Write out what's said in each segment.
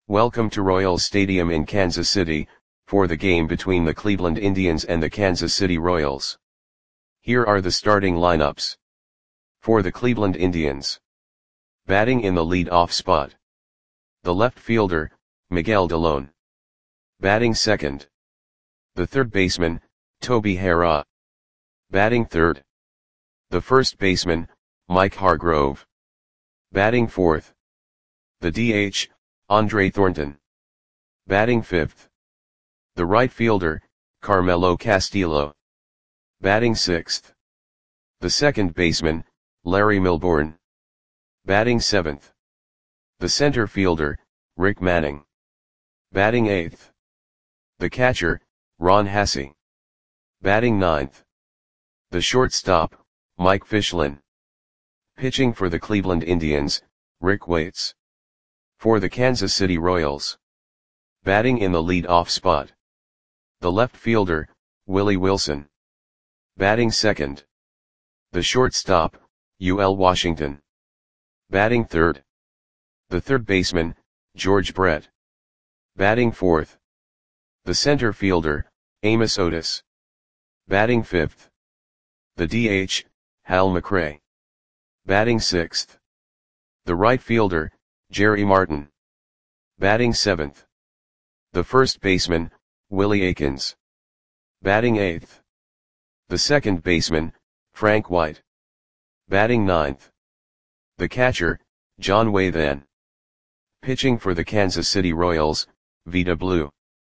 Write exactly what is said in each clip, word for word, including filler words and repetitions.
Welcome to Royals Stadium in Kansas City, for the game between the Cleveland Indians and the Kansas City Royals. Here are the starting lineups. For the Cleveland Indians. Batting in the lead-off spot. The left fielder, Miguel Dalón. Batting second. The third baseman, Toby Harrah. Batting third. The first baseman, Mike Hargrove. Batting fourth. The D H, Andre Thornton. Batting fifth. The right fielder, Carmelo Castillo. Batting sixth. The second baseman, Larry Milbourne. Batting seventh. The center fielder, Rick Manning. Batting eighth. The catcher, Ron Hassey. Batting ninth. The shortstop, Mike Fichlin. Pitching for the Cleveland Indians, Rick Waits. For the Kansas City Royals. Batting in the lead-off spot. The left fielder, Willie Wilson. Batting second. The shortstop, U L Washington. Batting third. The third baseman, George Brett. Batting fourth. The center fielder, Amos Otis. Batting fifth. The D H, Hal McRae. Batting sixth. The right fielder, Jerry Martin. Batting seventh. The first baseman, Willie Aikens. Batting eighth. The second baseman, Frank White. Batting ninth. The catcher, John Wathan. Pitching for the Kansas City Royals, Vida Blue.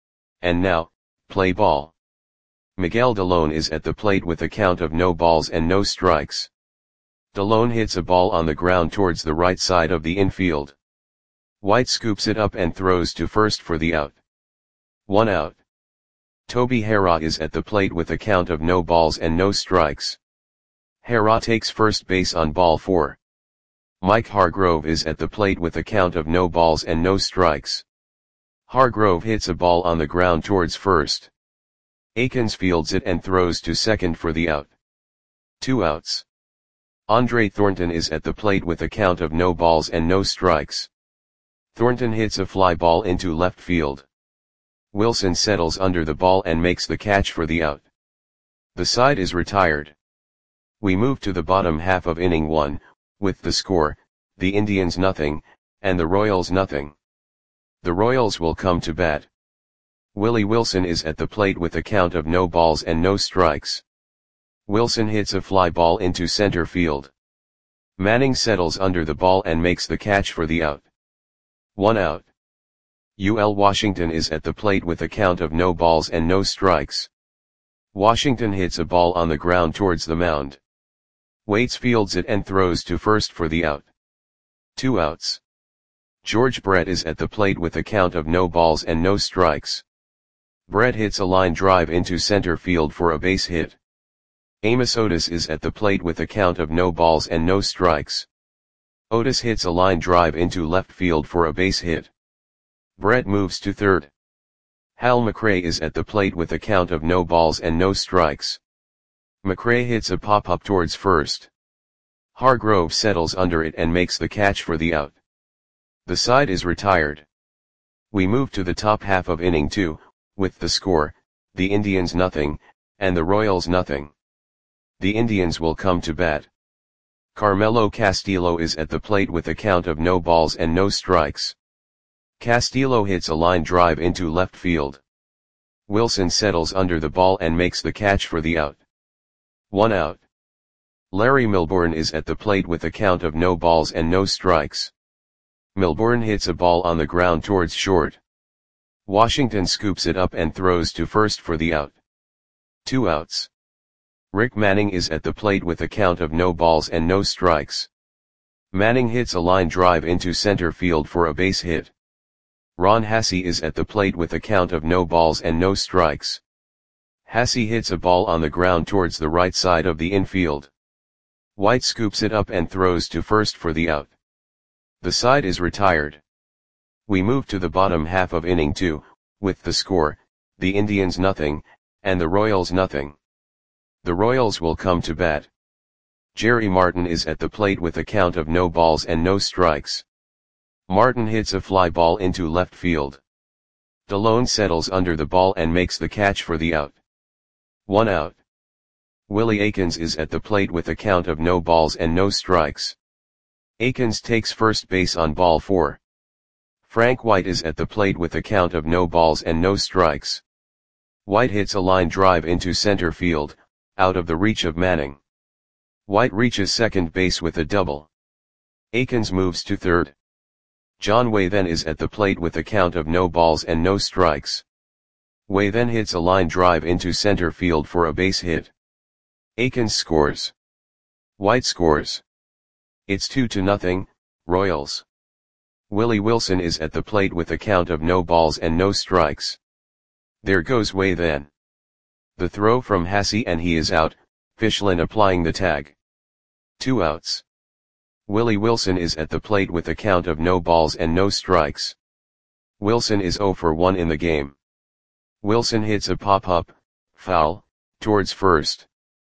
And now, play ball. Miguel Dalón is at the plate with a count of no balls and no strikes. Dalón hits a ball on the ground towards the right side of the infield. White scoops it up and throws to first for the out. One out. Toby Harrah is at the plate with a count of no balls and no strikes. Harrah takes first base on ball four. Mike Hargrove is at the plate with a count of no balls and no strikes. Hargrove hits a ball on the ground towards first. Aikens fields it and throws to second for the out. Two outs. Andre Thornton is at the plate with a count of no balls and no strikes. Thornton hits a fly ball into left field. Wilson settles under the ball and makes the catch for the out. The side is retired. We move to the bottom half of inning one, with the score, the Indians nothing, and the Royals nothing. The Royals will come to bat. Willie Wilson is at the plate with a count of no balls and no strikes. Wilson hits a fly ball into center field. Manning settles under the ball and makes the catch for the out. One out. U L Washington is at the plate with a count of no balls and no strikes. Washington hits a ball on the ground towards the mound. Waits fields it and throws to first for the out. Two outs. George Brett is at the plate with a count of no balls and no strikes. Brett hits a line drive into center field for a base hit. Amos Otis is at the plate with a count of no balls and no strikes. Otis hits a line drive into left field for a base hit. Brett moves to third. Hal McRae is at the plate with a count of no balls and no strikes. McRae hits a pop-up towards first. Hargrove settles under it and makes the catch for the out. The side is retired. We move to the top half of inning two, with the score, the Indians nothing, and the Royals nothing. The Indians will come to bat. Carmelo Castillo is at the plate with a count of no balls and no strikes. Castillo hits a line drive into left field. Wilson settles under the ball and makes the catch for the out. One out. Larry Milbourne is at the plate with a count of no balls and no strikes. Milbourne hits a ball on the ground towards short. Washington scoops it up and throws to first for the out. Two outs. Rick Manning is at the plate with a count of no balls and no strikes. Manning hits a line drive into center field for a base hit. Ron Hassey is at the plate with a count of no balls and no strikes. Hassey hits a ball on the ground towards the right side of the infield. White scoops it up and throws to first for the out. The side is retired. We move to the bottom half of inning two, with the score, the Indians nothing, and the Royals nothing. The Royals will come to bat. Jerry Martin is at the plate with a count of no balls and no strikes. Martin hits a fly ball into left field. DeLone settles under the ball and makes the catch for the out. One out. Willie Aikens is at the plate with a count of no balls and no strikes. Aikens takes first base on ball four. Frank White is at the plate with a count of no balls and no strikes. White hits a line drive into center field, out of the reach of Manning. White reaches second base with a double. Aikens moves to third. John Way then is at the plate with a count of no balls and no strikes. Way then hits a line drive into center field for a base hit. Aikens scores. White scores. It's two to nothing, Royals. Willie Wilson is at the plate with a count of no balls and no strikes. There goes Way then. The throw from Hasse and he is out, Fichlin applying the tag. Two outs. Willie Wilson is at the plate with a count of no balls and no strikes. Wilson is oh for one in the game. Wilson hits a pop-up, foul, towards first.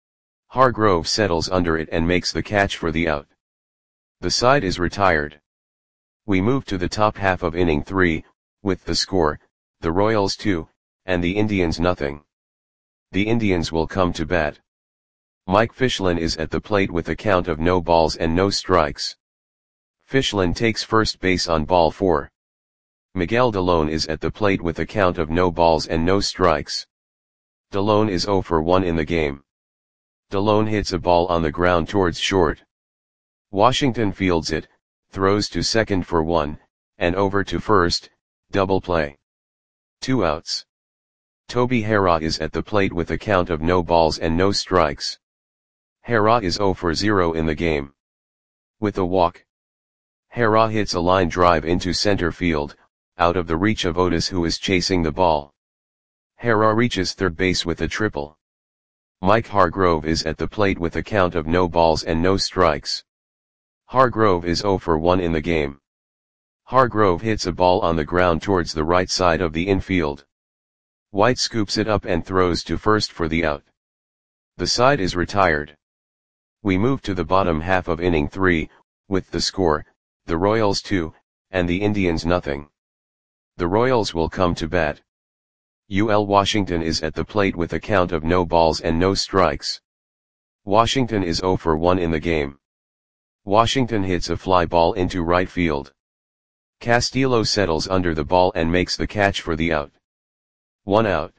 Hargrove settles under it and makes the catch for the out. The side is retired. We move to the top half of inning three, with the score, the Royals two, and the Indians nothing. The Indians will come to bat. Mike Fichlin is at the plate with a count of no balls and no strikes. Fichlin takes first base on ball four. Miguel DeLone is at the plate with a count of no balls and no strikes. DeLone is oh for one in the game. DeLone hits a ball on the ground towards short. Washington fields it, throws to second for one, and over to first, double play. Two outs. Toby Harrah is at the plate with a count of no balls and no strikes. Harrah is oh for zero in the game. With a walk. Harrah hits a line drive into center field, out of the reach of Otis who is chasing the ball. Harrah reaches third base with a triple. Mike Hargrove is at the plate with a count of no balls and no strikes. Hargrove is oh for one in the game. Hargrove hits a ball on the ground towards the right side of the infield. White scoops it up and throws to first for the out. The side is retired. We move to the bottom half of inning three, with the score, the Royals two, and the Indians nothing. The Royals will come to bat. U L Washington is at the plate with a count of no balls and no strikes. Washington is oh for one in the game. Washington hits a fly ball into right field. Castillo settles under the ball and makes the catch for the out. One out.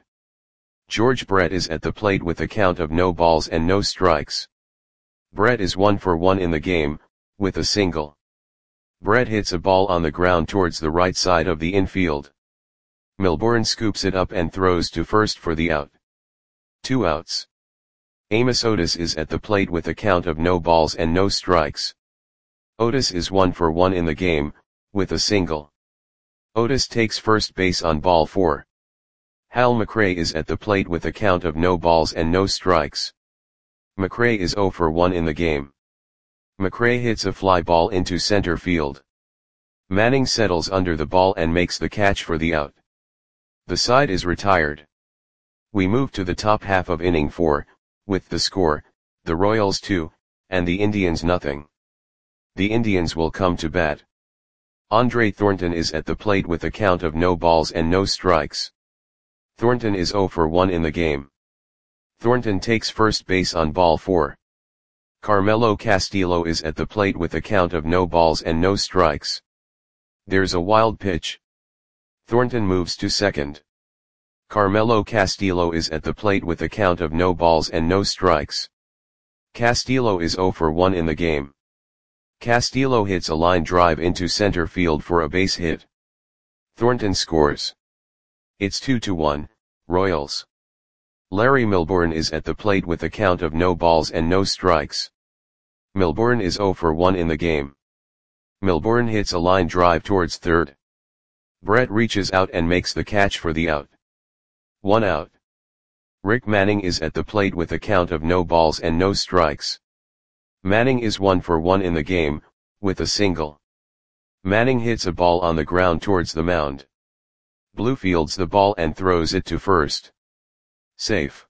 George Brett is at the plate with a count of no balls and no strikes. Brett is one for one in the game, with a single. Brett hits a ball on the ground towards the right side of the infield. Milbourne scoops it up and throws to first for the out. Two outs. Amos Otis is at the plate with a count of no balls and no strikes. Otis is one for one in the game, with a single. Otis takes first base on ball four. Hal McRae is at the plate with a count of no balls and no strikes. McRae is oh for one in the game. McRae hits a fly ball into center field. Manning settles under the ball and makes the catch for the out. The side is retired. We move to the top half of inning four, with the score, the Royals two, and the Indians nothing. The Indians will come to bat. Andre Thornton is at the plate with a count of no balls and no strikes. Thornton is oh for one in the game. Thornton takes first base on ball four. Carmelo Castillo is at the plate with a count of no balls and no strikes. There's a wild pitch. Thornton moves to second. Carmelo Castillo is at the plate with a count of no balls and no strikes. Castillo is oh for one in the game. Castillo hits a line drive into center field for a base hit. Thornton scores. It's two to one, Royals. Larry Milbourne is at the plate with a count of no balls and no strikes. Milbourne is oh for one in the game. Milbourne hits a line drive towards third. Brett reaches out and makes the catch for the out. One out. Rick Manning is at the plate with a count of no balls and no strikes. Manning is one for one in the game, with a single. Manning hits a ball on the ground towards the mound. Blue fields the ball and throws it to first. Safe.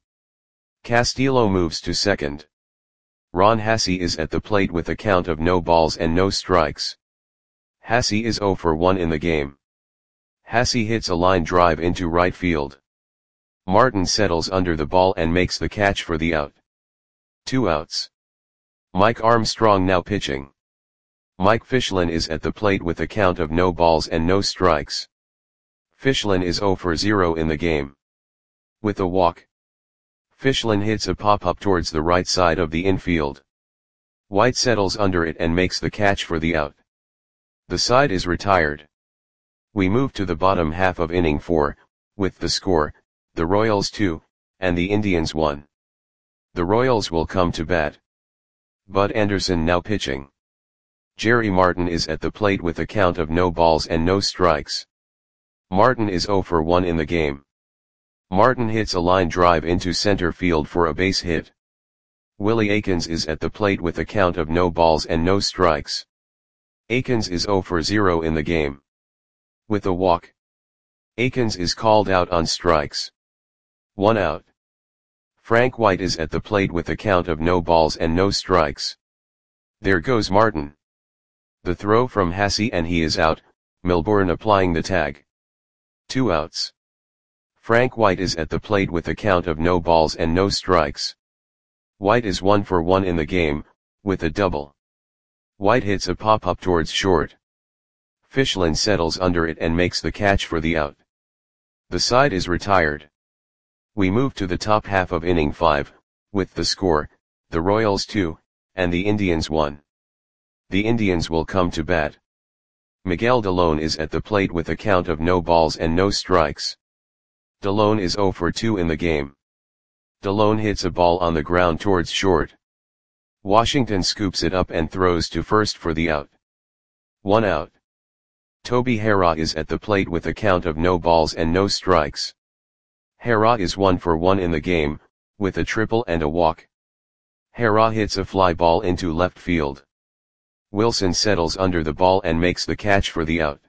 Castillo moves to second. Ron Hasse is at the plate with a count of no balls and no strikes. Hasse is zero for one in the game. Hasse hits a line drive into right field. Martin settles under the ball and makes the catch for the out. Two outs. Mike Armstrong now pitching. Mike Fischlin is at the plate with a count of no balls and no strikes. Fischlin is zero for zero in the game. With a walk, Fischlin hits a pop-up towards the right side of the infield. White settles under it and makes the catch for the out. The side is retired. We move to the bottom half of inning four, with the score, the Royals two, and the Indians one. The Royals will come to bat. Bud Anderson now pitching. Jerry Martin is at the plate with a count of no balls and no strikes. Martin is zero for one in the game. Martin hits a line drive into center field for a base hit. Willie Aikens is at the plate with a count of no balls and no strikes. Aikens is zero for zero in the game. With a walk, Aikens is called out on strikes. One out. Frank White is at the plate with a count of no balls and no strikes. There goes Martin. The throw from Hasse and he is out, Milbourne applying the tag. Two outs. Frank White is at the plate with a count of no balls and no strikes. White is one for one in the game, with a double. White hits a pop-up towards short. Fischlin settles under it and makes the catch for the out. The side is retired. We move to the top half of inning five, with the score, the Royals two, and the Indians one. The Indians will come to bat. Miguel Delone is at the plate with a count of no balls and no strikes. Delone is zero for two in the game. Delone hits a ball on the ground towards short. Washington scoops it up and throws to first for the out. One out. Toby Harrah is at the plate with a count of no balls and no strikes. Harrah is one for one in the game, with a triple and a walk. Harrah hits a fly ball into left field. Wilson settles under the ball and makes the catch for the out.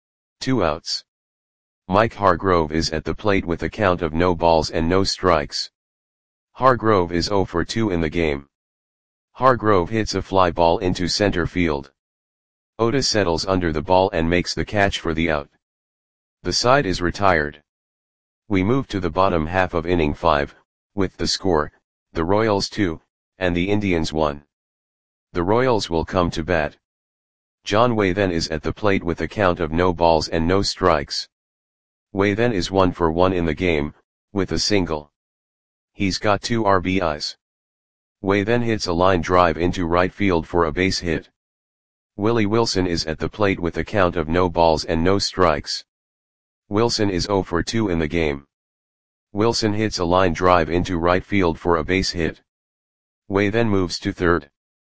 Two outs. Mike Hargrove is at the plate with a count of no balls and no strikes. Hargrove is zero for two in the game. Hargrove hits a fly ball into center field. Otis settles under the ball and makes the catch for the out. The side is retired. We move to the bottom half of inning five, with the score, the Royals two, and the Indians one. The Royals will come to bat. John Waythen is at the plate with a count of no balls and no strikes. Waythen is one for one in the game, with a single. He's got two R B Is. Waythen hits a line drive into right field for a base hit. Willie Wilson is at the plate with a count of no balls and no strikes. Wilson is zero for two in the game. Wilson hits a line drive into right field for a base hit. Waythen moves to third.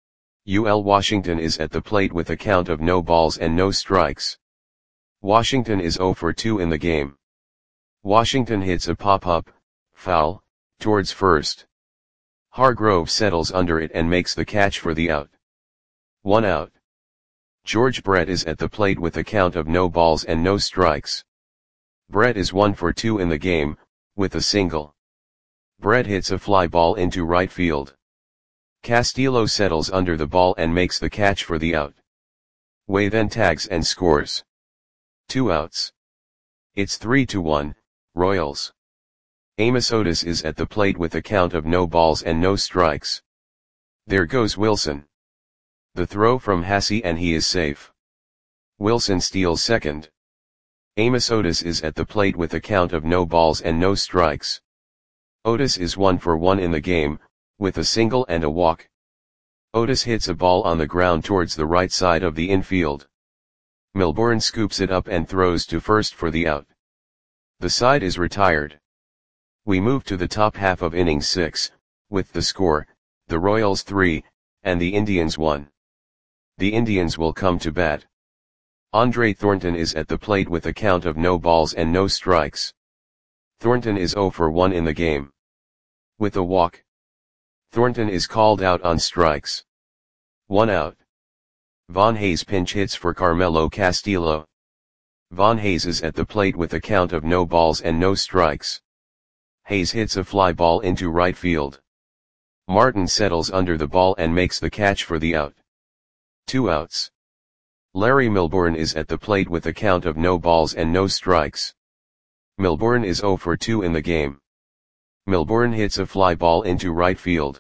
U L Washington is at the plate with a count of no balls and no strikes. Washington is zero for two in the game. Washington hits a pop-up, foul, towards first. Hargrove settles under it and makes the catch for the out. One out. George Brett is at the plate with a count of no balls and no strikes. Brett is one for two in the game, with a single. Brett hits a fly ball into right field. Castillo settles under the ball and makes the catch for the out. Waythen tags and scores. Two outs. It's three to one, Royals. Amos Otis is at the plate with a count of no balls and no strikes. There goes Wilson. The throw from Hasse and he is safe. Wilson steals second. Amos Otis is at the plate with a count of no balls and no strikes. Otis is one for one in the game, with a single and a walk. Otis hits a ball on the ground towards the right side of the infield. Milbourne scoops it up and throws to first for the out. The side is retired. We move to the top half of inning six, with the score, the Royals three, and the Indians one. The Indians will come to bat. Andre Thornton is at the plate with a count of no balls and no strikes. Thornton is zero for one in the game. With a walk, Thornton is called out on strikes. One out. Von Hayes pinch hits for Carmelo Castillo. Von Hayes is at the plate with a count of no balls and no strikes. Hayes hits a fly ball into right field. Martin settles under the ball and makes the catch for the out. Two outs. Larry Milbourne is at the plate with a count of no balls and no strikes. Milbourne is zero for two in the game. Milbourne hits a fly ball into right field.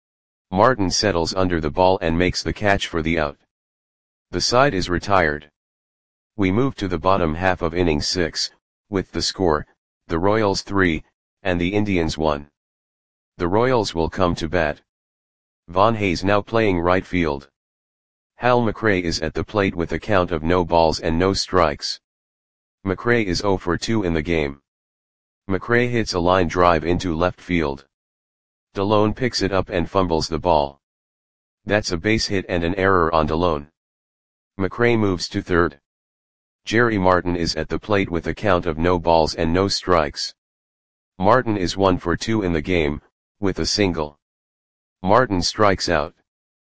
Martin settles under the ball and makes the catch for the out. The side is retired. We move to the bottom half of inning six, with the score, the Royals three, and the Indians one. The Royals will come to bat. Von Hayes now playing right field. Hal McRae is at the plate with a count of no balls and no strikes. McRae is zero for two in the game. McRae hits a line drive into left field. DeLone picks it up and fumbles the ball. That's a base hit and an error on DeLone. McRae moves to third. Jerry Martin is at the plate with a count of no balls and no strikes. Martin is one for two in the game, with a single. Martin strikes out.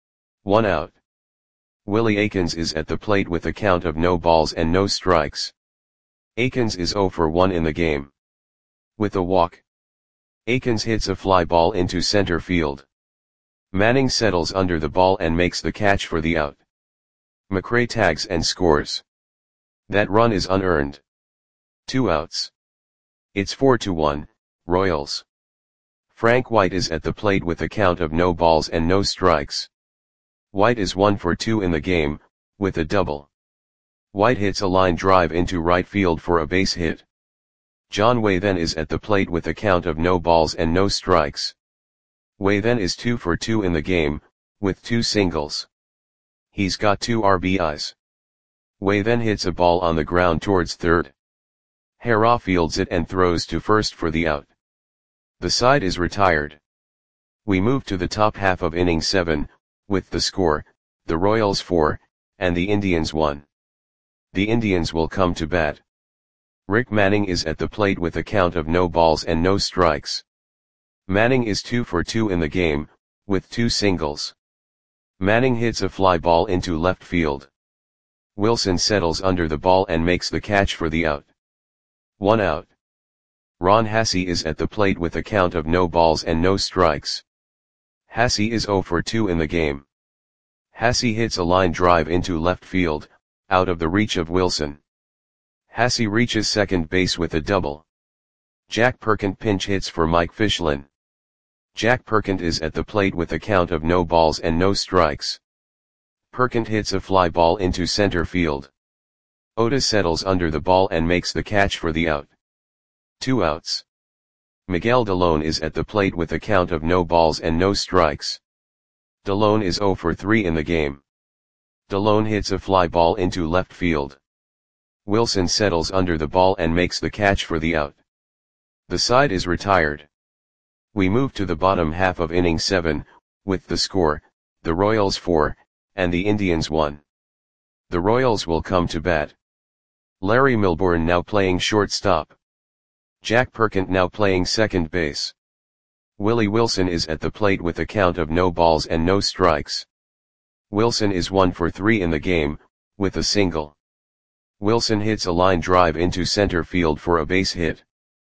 One out. Willie Aikens is at the plate with a count of no balls and no strikes. Aikens is zero for one in the game. With a walk. Aikens hits a fly ball into center field. Manning settles under the ball and makes the catch for the out. McRae tags and scores. That run is unearned. Two outs. It's four to one, Royals. Frank White is at the plate with a count of no balls and no strikes. White is one for two in the game, with a double. White hits a line drive into right field for a base hit. John Way then is at the plate with a count of no balls and no strikes. Way then is two for two in the game, with two singles. He's got two R B Is. Way then hits a ball on the ground towards third. Harrah fields it and throws to first for the out. The side is retired. We move to the top half of inning seven, with the score, the Royals four, and the Indians one. The Indians will come to bat. Rick Manning is at the plate with a count of no balls and no strikes. Manning is two for two in the game, with two singles. Manning hits a fly ball into left field. Wilson settles under the ball and makes the catch for the out. One out. Ron Hassey is at the plate with a count of no balls and no strikes. Hassey is zero for two in the game. Hassey hits a line drive into left field, out of the reach of Wilson. Hassey reaches second base with a double. Jack Perkins pinch hits for Mike Fichlin. Jack Perkins is at the plate with a count of no balls and no strikes. Perkins hits a fly ball into center field. Otis settles under the ball and makes the catch for the out. Two outs. Miguel DeLone is at the plate with a count of no balls and no strikes. DeLone is zero for three in the game. DeLone hits a fly ball into left field. Wilson settles under the ball and makes the catch for the out. The side is retired. We move to the bottom half of inning seven, with the score, the Royals four, and the Indians one. The Royals will come to bat. Larry Milbourne now playing shortstop. Jack Perkins now playing second base. Willie Wilson is at the plate with a count of no balls and no strikes. Wilson is one for three in the game, with a single. Wilson hits a line drive into center field for a base hit.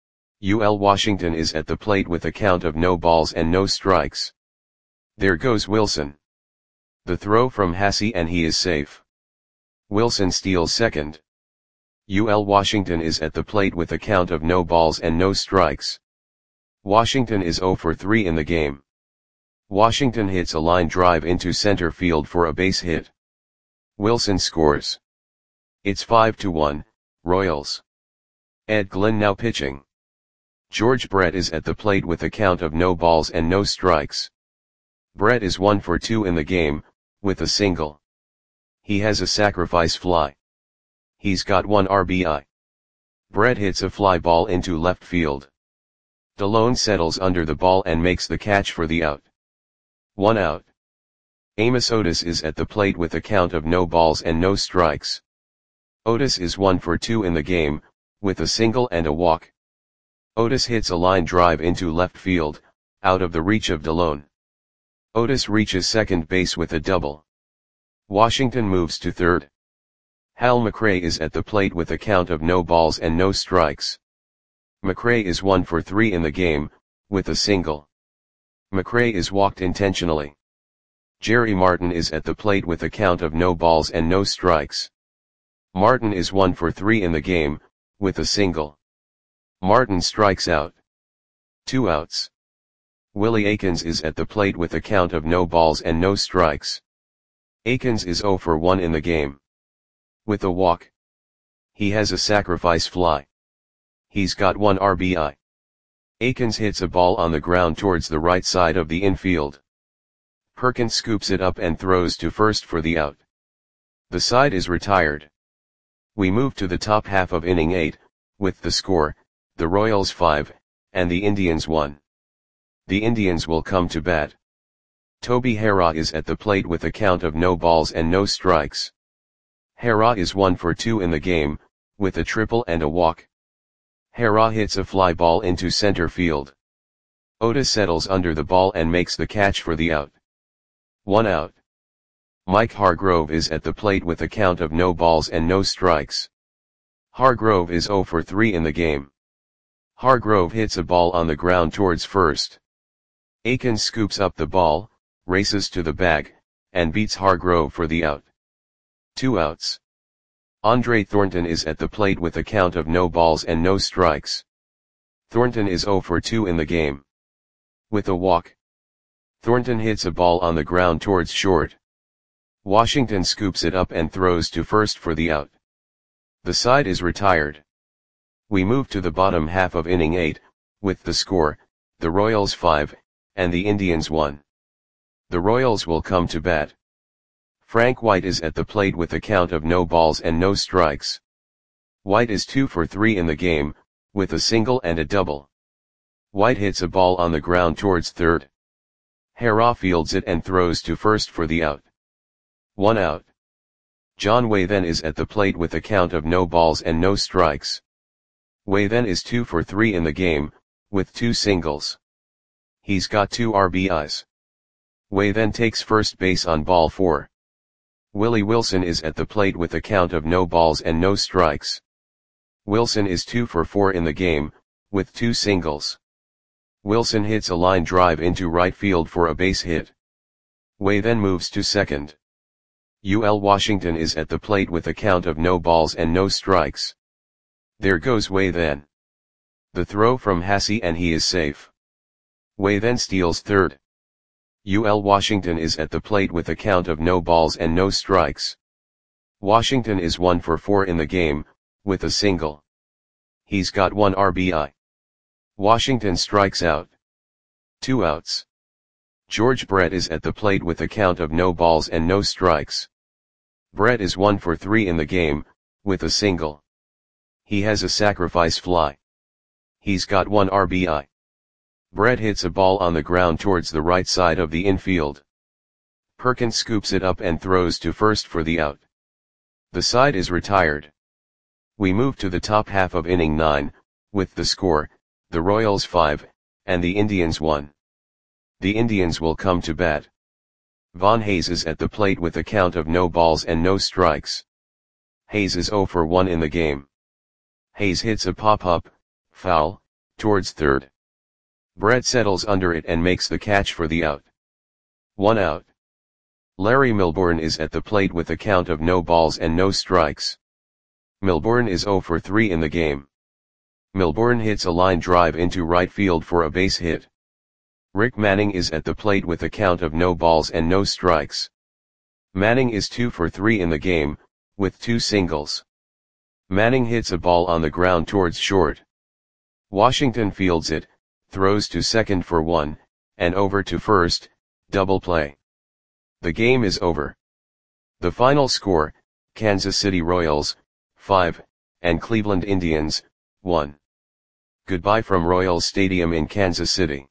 U L Washington is at the plate with a count of no balls and no strikes. There goes Wilson. The throw from Hassey and he is safe. Wilson steals second. U L Washington is at the plate with a count of no balls and no strikes. Washington is zero for three in the game. Washington hits a line drive into center field for a base hit. Wilson scores. It's five to one, Royals. Ed Glenn now pitching. George Brett is at the plate with a count of no balls and no strikes. Brett is one for two in the game, with a single. He has a sacrifice fly. He's got one R B I. Brett hits a fly ball into left field. DeLone settles under the ball and makes the catch for the out. One out. Amos Otis is at the plate with a count of no balls and no strikes. Otis is one for two in the game, with a single and a walk. Otis hits a line drive into left field, out of the reach of DeLone. Otis reaches second base with a double. Washington moves to third. Hal McRae is at the plate with a count of no balls and no strikes. McRae is one for three in the game, with a single. McRae is walked intentionally. Jerry Martin is at the plate with a count of no balls and no strikes. Martin is one for three in the game, with a single. Martin strikes out. Two outs. Willie Aikens is at the plate with a count of no balls and no strikes. Aikens is zero for one in the game. With a walk. He has a sacrifice fly. He's got one R B I. Aikens hits a ball on the ground towards the right side of the infield. Perkins scoops it up and throws to first for the out. The side is retired. We move to the top half of inning eight, with the score, the Royals five, and the Indians one. The Indians will come to bat. Toby Harrah is at the plate with a count of no balls and no strikes. Harrah is one for two in the game, with a triple and a walk. Harrah hits a fly ball into center field. Oda settles under the ball and makes the catch for the out. One out. Mike Hargrove is at the plate with a count of no balls and no strikes. Hargrove is zero for three in the game. Hargrove hits a ball on the ground towards first. Aikens scoops up the ball, races to the bag, and beats Hargrove for the out. Two outs. Andre Thornton is at the plate with a count of no balls and no strikes. Thornton is zero for two in the game. With a walk. Thornton hits a ball on the ground towards short. Washington scoops it up and throws to first for the out. The side is retired. We move to the bottom half of inning eight, with the score, the Royals five, and the Indians one. The Royals will come to bat. Frank White is at the plate with a count of no balls and no strikes. White is two for three in the game, with a single and a double. White hits a ball on the ground towards third. Harrah fields it and throws to first for the out. One out. John Wathen is at the plate with a count of no balls and no strikes. Wathen is two for three in the game, with two singles. He's got two R B Is. Wathen takes first base on ball four. Willie Wilson is at the plate with a count of no balls and no strikes. Wilson is two for four in the game, with two singles. Wilson hits a line drive into right field for a base hit. Wathen moves to second. U L Washington is at the plate with a count of no balls and no strikes. There goes Wathen. The throw from Hassey and he is safe. Wathen steals third. U L Washington is at the plate with a count of no balls and no strikes. Washington is one for four in the game, with a single. He's got one R B I. Washington strikes out. Two outs. George Brett is at the plate with a count of no balls and no strikes. Brett is one for three in the game, with a single. He has a sacrifice fly. He's got one R B I. Brett hits a ball on the ground towards the right side of the infield. Perkins scoops it up and throws to first for the out. The side is retired. We move to the top half of inning nine, with the score, the Royals five, and the Indians one. The Indians will come to bat. Von Hayes is at the plate with a count of no balls and no strikes. Hayes is zero for one in the game. Hayes hits a pop-up, foul, towards third. Brett settles under it and makes the catch for the out. One out. Larry Milbourne is at the plate with a count of no balls and no strikes. Milbourne is zero for three in the game. Milbourne hits a line drive into right field for a base hit. Rick Manning is at the plate with a count of no balls and no strikes. Manning is two for three in the game, with two singles. Manning hits a ball on the ground towards short. Washington fields it, throws to second for one, and over to first, double play. The game is over. The final score, Kansas City Royals, five, and Cleveland Indians, one. Goodbye from Royals Stadium in Kansas City.